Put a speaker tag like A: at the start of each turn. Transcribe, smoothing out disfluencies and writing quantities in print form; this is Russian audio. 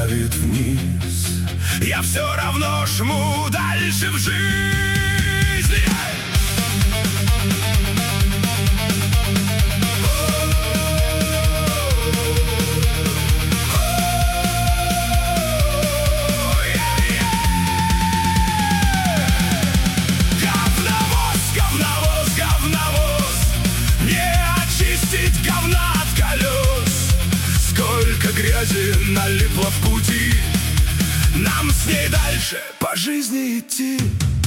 A: давит вниз, я все равно жму дальше в жизнь. Грязи налипло в пути, нам с ней дальше по жизни идти.